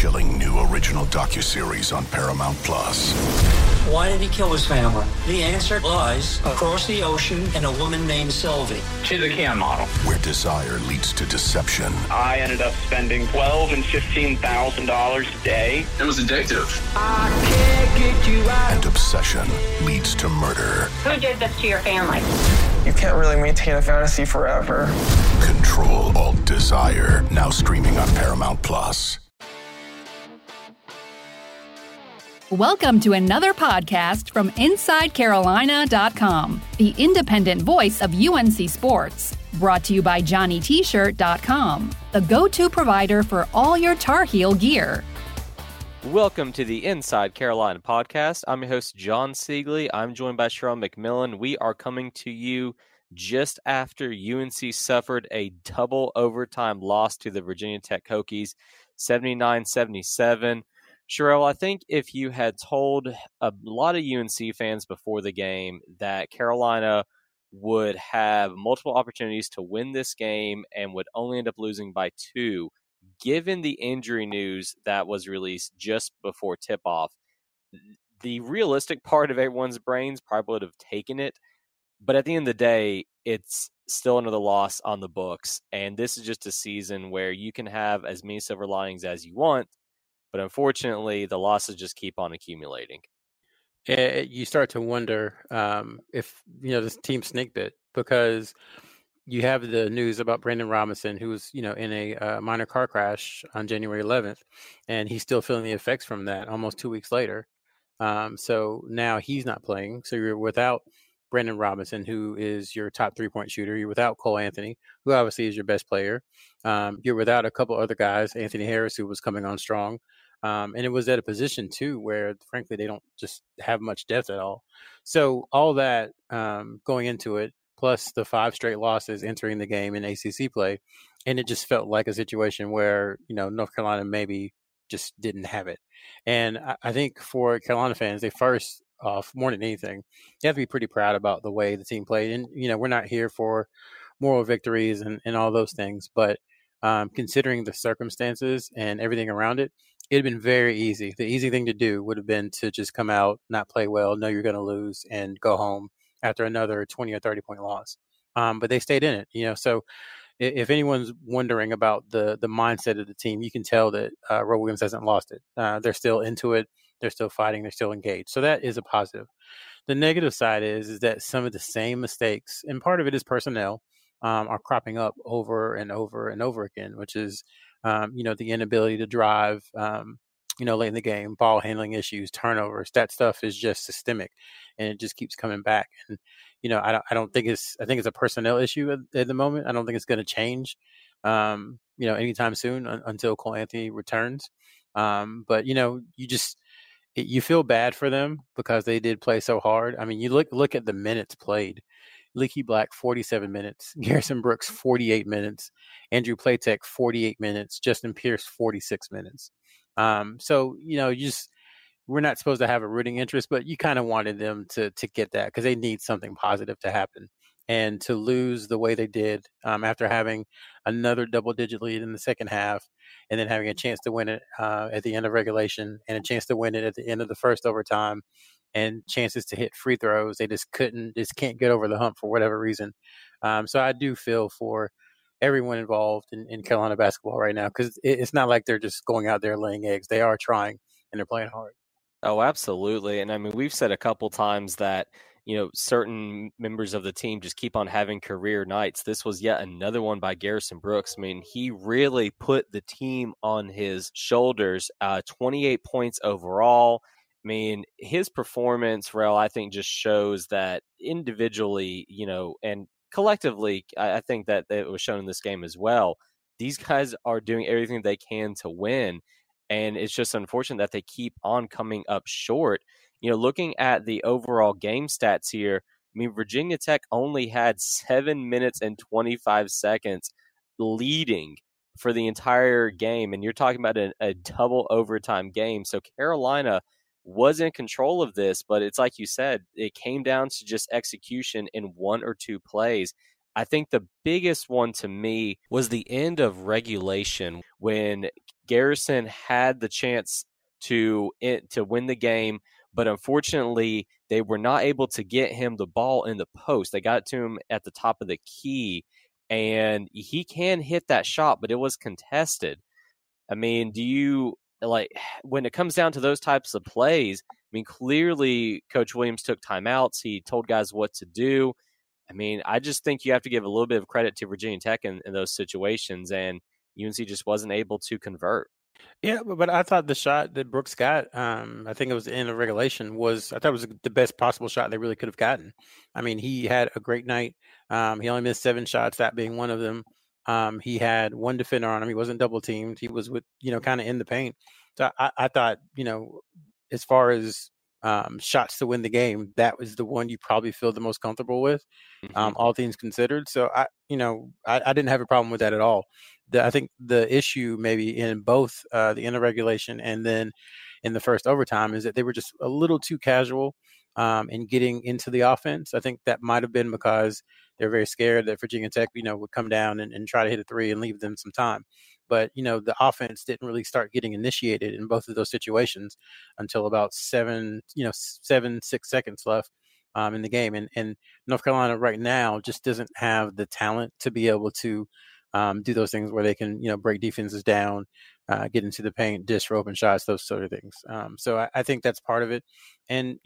chilling new original docuseries on Paramount Plus. Why did he kill his family? The answer lies across the ocean in a woman named Sylvie. She's a Kian model. Where desire leads to deception. I ended up spending $12,000 and $15,000 a day. It was addictive. I can't get you out. And obsession leads to murder. Who did this to your family? You can't really maintain a fantasy forever. Control Alt Desire. Now streaming on Paramount Plus. Welcome to another podcast from InsideCarolina.com, the independent voice of UNC Sports. Brought to you by JohnnyT-shirt.com, the go-to provider for all your Tar Heel gear. Welcome to the Inside Carolina podcast. I'm your host, John Siegley. I'm joined by Sherrell McMillan. We are coming to you just after UNC suffered a double overtime loss to the Virginia Tech Hokies, 79-77. Sherrell, I think if you had told a lot of UNC fans before the game that Carolina would have multiple opportunities to win this game and would only end up losing by 2, given the injury news that was released just before tip-off, the realistic part of everyone's brains probably would have taken it. But at the end of the day, it's still another loss on the books. And this is just a season where you can have as many silver linings as you want. But unfortunately, the losses just keep on accumulating. You start to wonder if, this team snake bit, because you have the news about Brandon Robinson, who was, in a minor car crash on January 11th, and he's still feeling the effects from that almost 2 weeks later. So now he's not playing. So you're without Brandon Robinson, who is your top 3-point shooter. You're without Cole Anthony, who obviously is your best player. You're without a couple other guys, Anthony Harris, who was coming on strong. And it was at a position, too, where, frankly, they don't just have much depth at all. So all that going into it, plus the 5 straight losses entering the game in ACC play, and it just felt like a situation where, North Carolina maybe just didn't have it. And I think for Carolina fans, they first off, more than anything, you have to be pretty proud about the way the team played. And, we're not here for moral victories and all those things, but considering the circumstances and everything around it, it'd been very easy. The easy thing to do would have been to just come out, not play well, know you're going to lose, and go home after another 20 or 30-point loss. But they stayed in it, So if anyone's wondering about the mindset of the team, you can tell that Roy Williams hasn't lost it. They're still into it. They're still fighting. They're still engaged. So that is a positive. The negative side is that some of the same mistakes, and part of it is personnel, are cropping up over and over and over again, which is the inability to drive, late in the game, ball handling issues, turnovers. That stuff is just systemic, and it just keeps coming back. And I think it's a personnel issue at the moment. I don't think it's going to change, anytime soon until Cole Anthony returns. But you feel bad for them because they did play so hard. I mean, you look at the minutes played. Leaky Black, 47 minutes. Garrison Brooks, 48 minutes. Andrew Platek, 48 minutes. Justin Pierce, 46 minutes. So, we're not supposed to have a rooting interest, but you kind of wanted them to get that because they need something positive to happen. And to lose the way they did after having another double-digit lead in the second half and then having a chance to win it at the end of regulation and a chance to win it at the end of the first overtime and chances to hit free throws, they just can't get over the hump for whatever reason. So I do feel for everyone involved in Carolina basketball right now because it's not like they're just going out there laying eggs. They are trying and they're playing hard. Oh, absolutely. And I mean, we've said a couple times that, certain members of the team just keep on having career nights. This was yet another one by Garrison Brooks. I mean, he really put the team on his shoulders, 28 points overall. I mean, his performance, Rel, I think just shows that individually, and collectively, I think that it was shown in this game as well. These guys are doing everything they can to win. And it's just unfortunate that they keep on coming up short. Looking at the overall game stats here, I mean, Virginia Tech only had 7 minutes and 25 seconds leading for the entire game. And you're talking about a double overtime game. So Carolina was in control of this, but it's like you said, it came down to just execution in 1 or 2 plays. I think the biggest one to me was the end of regulation when Garrison had the chance to win the game, but unfortunately, they were not able to get him the ball in the post. They got it to him at the top of the key, and he can hit that shot, but it was contested. I mean, do you when it comes down to those types of plays? I mean, clearly Coach Williams took timeouts. He told guys what to do. I mean, I just think you have to give a little bit of credit to Virginia Tech in those situations, and UNC just wasn't able to convert. Yeah, but I thought the shot that Brooks got, I think it was the end of regulation, I thought it was the best possible shot they really could have gotten. I mean, he had a great night. He only missed 7 shots, that being one of them. He had one defender on him. He wasn't double teamed. He was kind of in the paint. So I thought, as far as shots to win the game, that was the one you probably feel the most comfortable with, all things considered. So I didn't have a problem with that at all. I think the issue maybe in both the end of regulation and then in the first overtime is that they were just a little too casual in getting into the offense. I think that might have been because they're very scared that Virginia Tech, would come down and try to hit a 3 and leave them some time. But, the offense didn't really start getting initiated in both of those situations until about 6 seconds left in the game. And North Carolina right now just doesn't have the talent to be able to do those things where they can, break defenses down, get into the paint, dish for open shots, those sort of things. So I think that's part of it. And,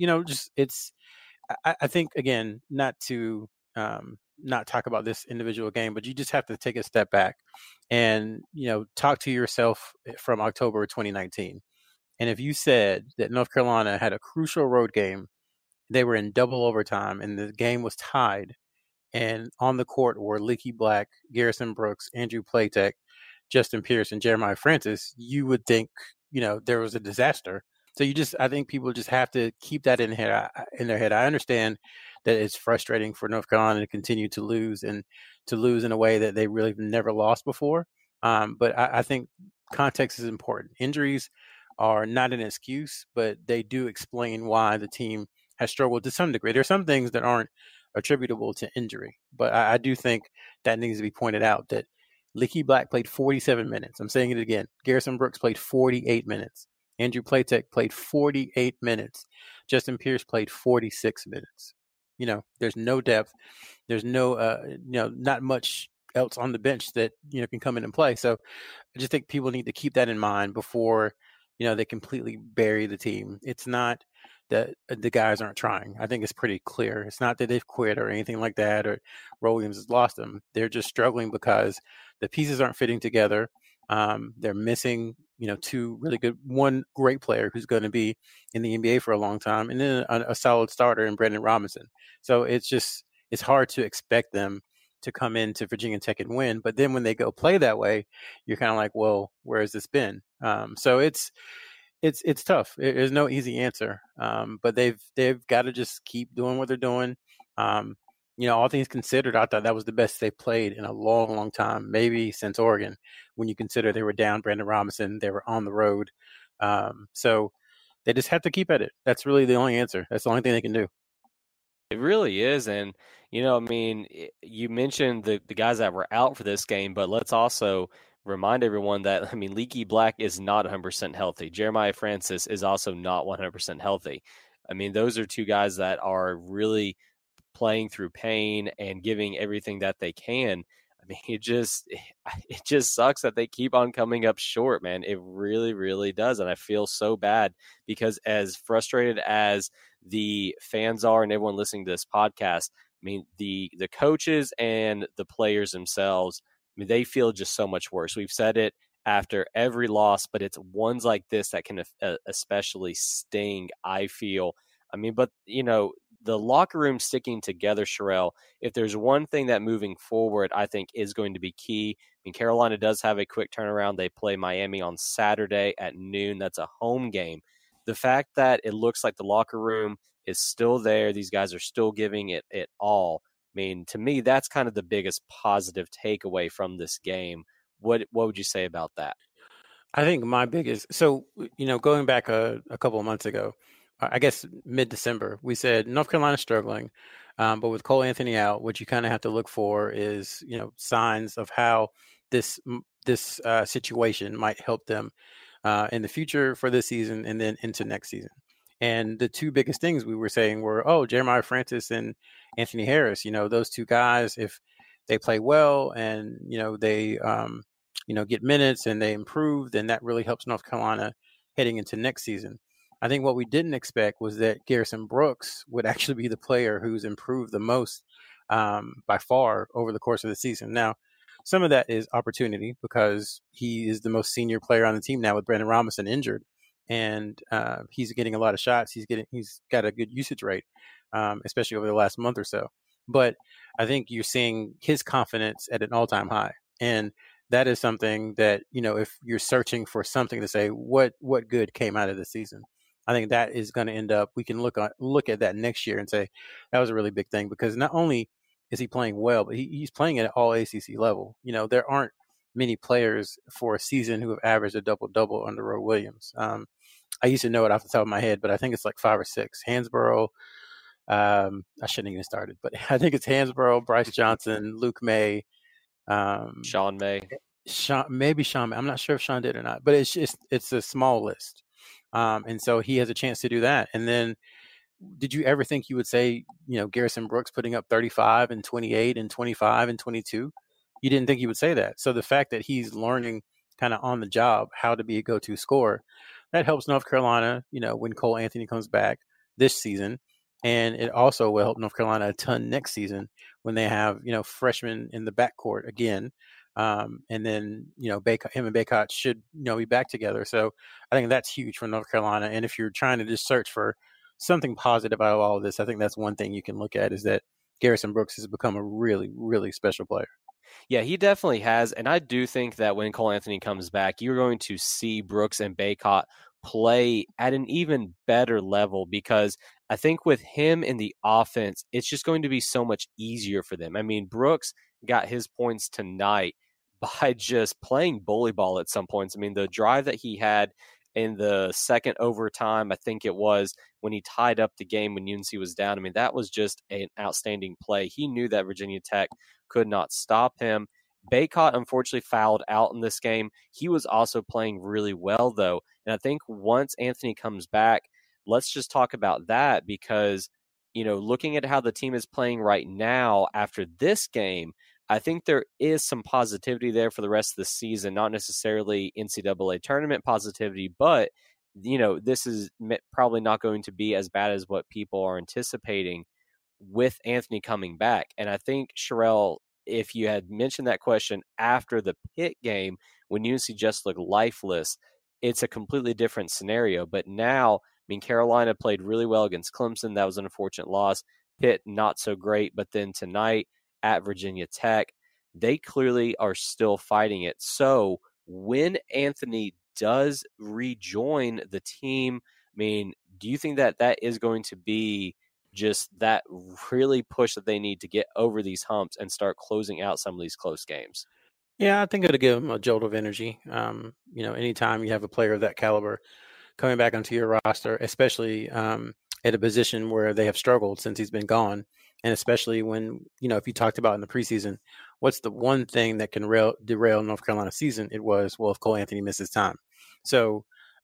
I think, again, not to not talk about this individual game, but you just have to take a step back and, talk to yourself from October 2019. And if you said that North Carolina had a crucial road game, they were in double overtime and the game was tied, and on the court were Leaky Black, Garrison Brooks, Andrew Platek, Justin Pierce, and Jeremiah Francis, you would think, there was a disaster. So I think people just have to keep that in their head. I understand that it's frustrating for North Carolina to continue to lose and to lose in a way that they really never lost before. But I think context is important. Injuries are not an excuse, but they do explain why the team has struggled to some degree. There are some things that aren't attributable to injury, but I do think that needs to be pointed out that Leaky Black played 47 minutes. I'm saying it again. Garrison Brooks played 48 minutes. Andrew Platek played 48 minutes. Justin Pierce played 46 minutes. There's no depth. There's no, not much else on the bench that, can come in and play. So I just think people need to keep that in mind before, they completely bury the team. It's not that the guys aren't trying. I think it's pretty clear. It's not that they've quit or anything like that or Roy Williams has lost them. They're just struggling because the pieces aren't fitting together. They're missing, one great player who's going to be in the NBA for a long time, and then a solid starter in Brandon Robinson. So it's hard to expect them to come into Virginia Tech and win. But then when they go play that way, you're kind of like, well, where has this been? So it's tough. There's no easy answer. But they've got to just keep doing what they're doing. All things considered, I thought that was the best they played in a long, long time, maybe since Oregon, when you consider they were down Brandon Robinson, they were on the road. So they just have to keep at it. That's really the only answer. That's the only thing they can do. It really is. And, you mentioned the guys that were out for this game, but let's also remind everyone that, Leaky Black is not 100% healthy. Jeremiah Francis is also not 100% healthy. Those are two guys that are really playing through pain and giving everything that they can. It just sucks that they keep on coming up short, man. It really, really does. And I feel so bad because as frustrated as the fans are and everyone listening to this podcast, the coaches and the players themselves, they feel just so much worse. We've said it after every loss, but it's ones like this that can especially sting, I feel. But, the locker room sticking together, Sherelle, if there's one thing that moving forward I think is going to be key, Carolina does have a quick turnaround. They play Miami on Saturday at noon. That's a home game. The fact that it looks like the locker room is still there, these guys are still giving it all. To me, that's kind of the biggest positive takeaway from this game. What would you say about that? I think my biggest, going back a couple of months ago, I guess mid-December, we said North Carolina's struggling, but with Cole Anthony out, what you kind of have to look for is, signs of how this this situation might help them in the future for this season and then into next season. And the two biggest things we were saying were, Jeremiah Francis and Anthony Harris. Those two guys, if they play well and, they, get minutes and they improve, then that really helps North Carolina heading into next season. I think what we didn't expect was that Garrison Brooks would actually be the player who's improved the most by far over the course of the season. Now, some of that is opportunity because he is the most senior player on the team now with Brandon Robinson injured. And he's getting a lot of shots. He's got a good usage rate, especially over the last month or so. But I think you're seeing his confidence at an all-time high. And that is something that, if you're searching for something to say, what good came out of the season, I think that is going to end up, we can look at that next year and say that was a really big thing, because not only is he playing well, but he's playing at all ACC level. There aren't many players for a season who have averaged a double-double under Roy Williams. I used to know it off the top of my head, but I think it's like 5 or 6. Hansborough, I shouldn't even started, but I think it's Hansborough, Bryce Johnson, Luke May, Sean May. Maybe Sean May. I'm not sure if Sean did or not, but it's a small list. And so he has a chance to do that. And then did you ever think you would say, Garrison Brooks putting up 35 and 28 and 25 and 22? You didn't think you would say that. So the fact that he's learning kind of on the job how to be a go-to scorer, that helps North Carolina, when Cole Anthony comes back this season. And it also will help North Carolina a ton next season when they have, freshmen in the backcourt again. And then, him and Bacot should, be back together. So I think that's huge for North Carolina. And if you're trying to just search for something positive out of all of this, I think that's one thing you can look at, is that Garrison Brooks has become a really, really special player. Yeah, he definitely has. And I do think that when Cole Anthony comes back, you're going to see Brooks and Bacot play at an even better level, because I think with him in the offense, it's just going to be so much easier for them. I mean, Brooks got his points tonight by just playing bully ball at some points. I mean, the drive that he had in the second overtime, I think it was, when he tied up the game when UNC was down, I mean, that was just an outstanding play. He knew that Virginia Tech could not stop him. Bacot unfortunately fouled out in this game. He was also playing really well, though. And I think once Anthony comes back, let's just talk about that, because, looking at how the team is playing right now after this game, I think there is some positivity there for the rest of the season, not necessarily NCAA tournament positivity, but, this is probably not going to be as bad as what people are anticipating with Anthony coming back. And I think, Sherelle, if you had mentioned that question after the Pitt game, when UNC just looked lifeless, it's a completely different scenario. But now, I mean, Carolina played really well against Clemson. That was an unfortunate loss. Pitt, not so great. But then tonight at Virginia Tech, they clearly are still fighting it. So when Anthony does rejoin the team, I mean, do you think that is going to be just that really push that they need to get over these humps and start closing out some of these close games? Yeah, I think it'll give them a jolt of energy. Anytime you have a player of that caliber coming back onto your roster, especially at a position where they have struggled since he's been gone, and especially when, if you talked about in the preseason, what's the one thing that can derail North Carolina's season? It was, if Cole Anthony misses time. So,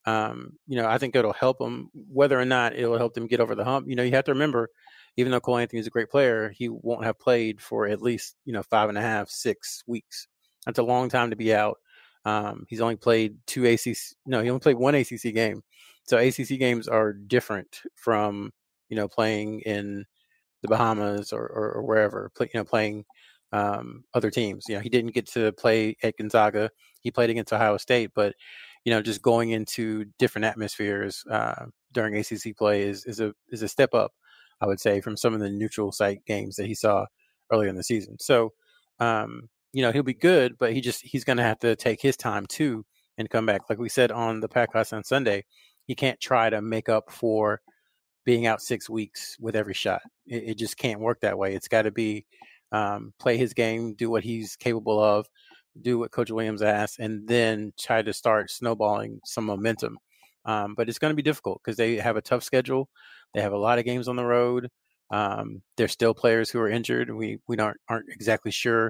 I think it'll help them. Whether or not it'll help them get over the hump, you have to remember, even though Cole Anthony is a great player, he won't have played for at least, 5.5, 6 weeks. That's a long time to be out. He's only played he only played one ACC game. So ACC games are different from, playing in the Bahamas or wherever, playing other teams. He didn't get to play at Gonzaga. He played against Ohio State, but, just going into different atmospheres during ACC play is a step up, I would say, from some of the neutral site games that he saw earlier in the season. So, he'll be good, but he's going to have to take his time too and come back. Like we said on the podcast on Sunday, he can't try to make up for being out 6 weeks with every shot. It just can't work that way. It's got to be play his game, do what he's capable of, do what Coach Williams asks, and then try to start snowballing some momentum. But it's going to be difficult because they have a tough schedule. They have a lot of games on the road. There's still players who are injured. We aren't exactly sure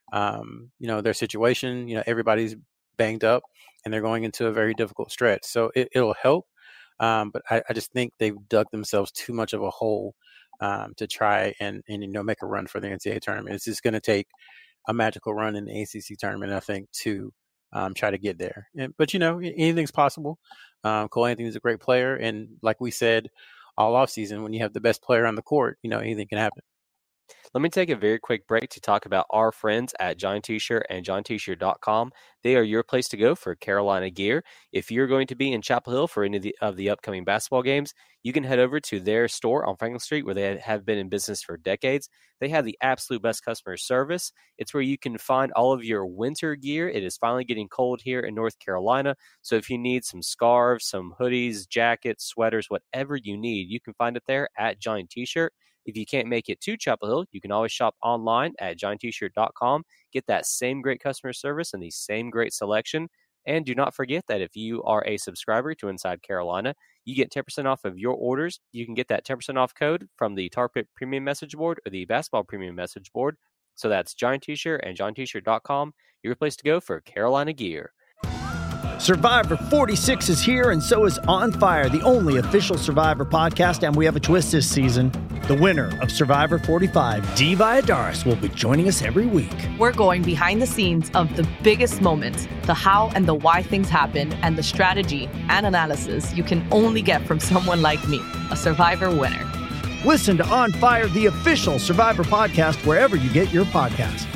their situation. Everybody's banged up and they're going into a very difficult stretch. So it'll help. But I just think they've dug themselves too much of a hole to try and make a run for the NCAA tournament. It's just going to take a magical run in the ACC tournament, I think, to try to get there. But anything's possible. Cole Anthony's a great player, and like we said all offseason, when you have the best player on the court, anything can happen. Let me take a very quick break to talk about our friends at Giant T-Shirt and GiantT-Shirt.com. They are your place to go for Carolina gear. If you're going to be in Chapel Hill for any of the upcoming basketball games, you can head over to their store on Franklin Street, where they have been in business for decades. They have the absolute best customer service. It's where you can find all of your winter gear. It is finally getting cold here in North Carolina, so if you need some scarves, some hoodies, jackets, sweaters, whatever you need, you can find it there at Giant T-Shirt. If you can't make it to Chapel Hill, you can always shop online at GiantT-Shirt.com. Get that same great customer service and the same great selection. And do not forget that if you are a subscriber to Inside Carolina, you get 10% off of your orders. You can get that 10% off code from the Tar Pit Premium Message Board or the Basketball Premium Message Board. So that's Giant T-Shirt and GiantT-Shirt.com, your place to go for Carolina gear. Survivor 46 is here, and so is On Fire, the only official Survivor podcast, and we have a twist this season. The winner of Survivor 45, Dee Valladares, will be joining us every week. We're going behind the scenes of the biggest moments, the how and the why things happen, and the strategy and analysis you can only get from someone like me, a Survivor winner. Listen to On Fire, the official Survivor podcast, wherever you get your podcasts.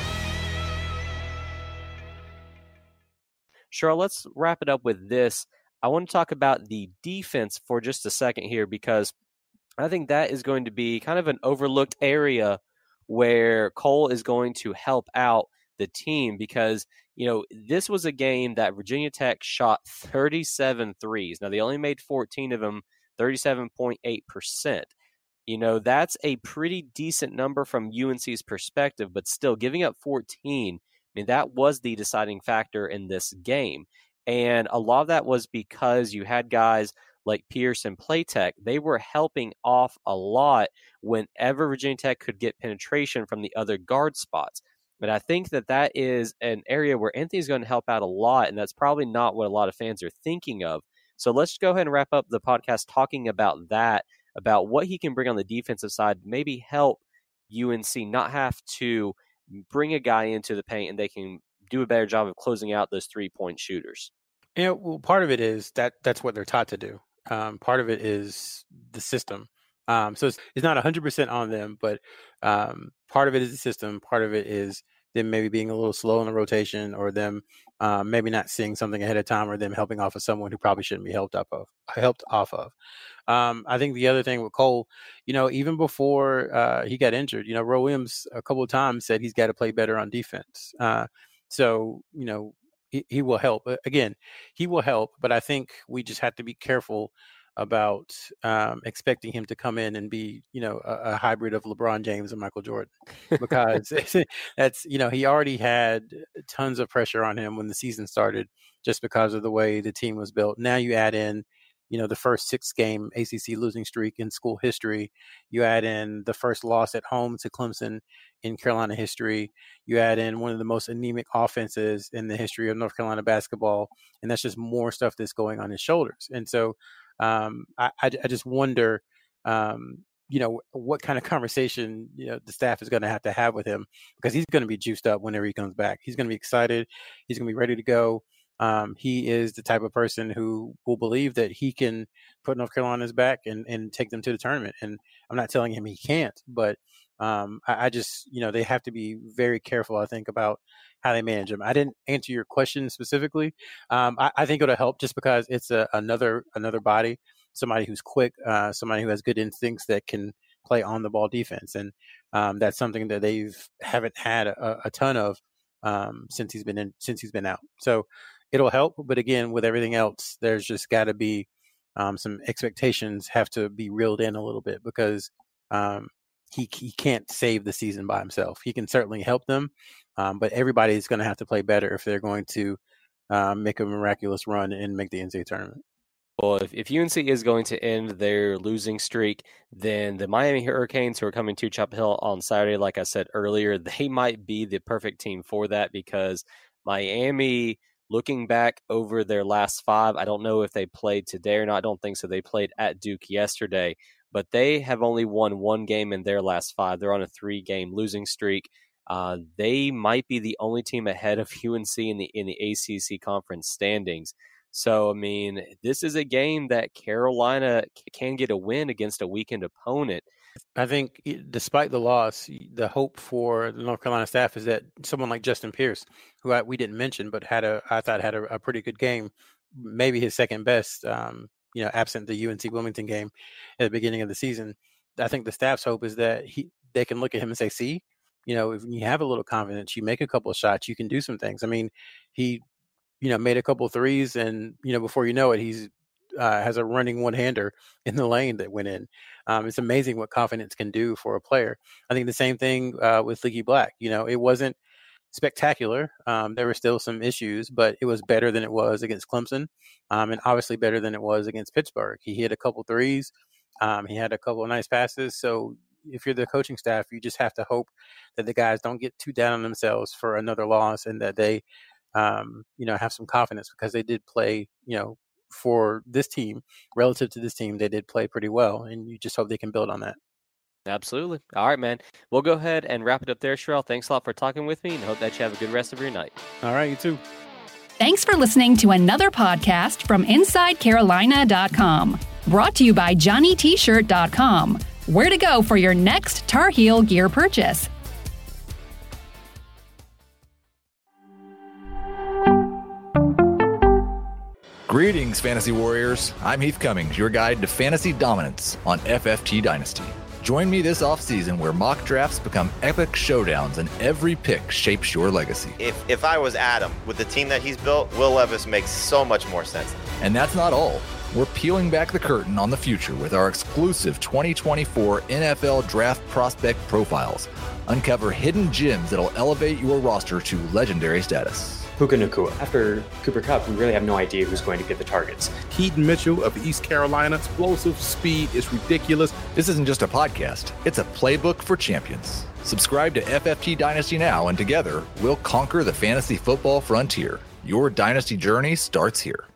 Cheryl, let's wrap it up with this. I want to talk about the defense for just a second here, because I think that is going to be kind of an overlooked area where Cole is going to help out the team, because, this was a game that Virginia Tech shot 37 threes. Now, they only made 14 of them, 37.8%. That's a pretty decent number from UNC's perspective, but still giving up 14, that was the deciding factor in this game. And a lot of that was because you had guys like Pierce and Playtech. They were helping off a lot whenever Virginia Tech could get penetration from the other guard spots. But I think that is an area where Anthony's going to help out a lot, and that's probably not what a lot of fans are thinking of. So let's go ahead and wrap up the podcast talking about that, about what he can bring on the defensive side, maybe help UNC not have to bring a guy into the paint, and they can do a better job of closing out those 3-point shooters. Well, part of it is that's what they're taught to do. Part of it is the system. So it's not 100% on them, but part of it is the system. Part of it is them maybe being a little slow in the rotation, or them maybe not seeing something ahead of time, or them helping off of someone who probably shouldn't be helped off of. I think the other thing with Cole, even before he got injured, Roy Williams a couple of times said he's got to play better on defense. So he will help. Again, he will help, but I think we just have to be careful about expecting him to come in and be, a hybrid of LeBron James and Michael Jordan, because that's, he already had tons of pressure on him when the season started, just because of the way the team was built. Now you add in, the first 6-game ACC losing streak in school history. You add in the first loss at home to Clemson in Carolina history. You add in one of the most anemic offenses in the history of North Carolina basketball. And that's just more stuff that's going on his shoulders. And so I just wonder, what kind of conversation, the staff is going to have with him, because he's going to be juiced up whenever he comes back. He's going to be excited. He's going to be ready to go. He is the type of person who will believe that he can put North Carolina's back and take them to the tournament. And I'm not telling him he can't, but I just, they have to be very careful, I think, about how they manage him. I didn't answer your question specifically. I think it'll help just because it's another body, somebody who's quick, somebody who has good instincts that can play on the ball defense. And that's something that haven't had a ton of since he's been out. So it'll help. But again, with everything else, there's just got to be some expectations have to be reeled in a little bit, because he can't save the season by himself. He can certainly help them, but everybody's going to have to play better if they're going to make a miraculous run and make the NCAA tournament. Well, if UNC is going to end their losing streak, then the Miami Hurricanes, who are coming to Chapel Hill on Saturday, like I said earlier, they might be the perfect team for that, because Miami, looking back over their last 5, I don't know if they played today or not. I don't think so. They played at Duke yesterday, but they have only won 1 game in their last 5. They're on a 3-game losing streak. They might be the only team ahead of UNC in the ACC conference standings. So, I mean, this is a game that Carolina can get a win against a weakened opponent. I think despite the loss, the hope for the North Carolina staff is that someone like Justin Pierce, who we didn't mention, but I thought had a pretty good game, maybe his second best, absent the UNC Wilmington game at the beginning of the season. I think the staff's hope is that they can look at him and say, see, if you have a little confidence, you make a couple of shots, you can do some things. I mean, he made a couple of threes, and before you know it, he's has a running one-hander in the lane that went in. It's amazing what confidence can do for a player. I think the same thing with Leaky Black. It wasn't spectacular. There were still some issues, but it was better than it was against Clemson, and obviously better than it was against Pittsburgh. He hit a couple threes. He had a couple of nice passes. So if you're the coaching staff, you just have to hope that the guys don't get too down on themselves for another loss, and that they have some confidence, because they did play, for this team, relative to this team, they did play pretty well, and you just hope they can build on that. Absolutely. All right, man. We'll go ahead and wrap it up there, Sherrell. Thanks a lot for talking with me, and hope that you have a good rest of your night. All right, you too. Thanks for listening to another podcast from InsideCarolina.com. Brought to you by JohnnyT-shirt.com. Where to go for your next Tar Heel gear purchase. Greetings, Fantasy Warriors. I'm Heath Cummings, your guide to fantasy dominance on FFT Dynasty. Join me this offseason where mock drafts become epic showdowns and every pick shapes your legacy. If I was Adam, with the team that he's built, Will Levis makes so much more sense. And that's not all. We're peeling back the curtain on the future with our exclusive 2024 NFL Draft Prospect Profiles. Uncover hidden gems that'll elevate your roster to legendary status. Puka Nacua. After Cooper Kupp, we really have no idea who's going to get the targets. Keaton Mitchell of East Carolina. Explosive speed is ridiculous. This isn't just a podcast. It's a playbook for champions. Subscribe to FFT Dynasty now, and together, we'll conquer the fantasy football frontier. Your dynasty journey starts here.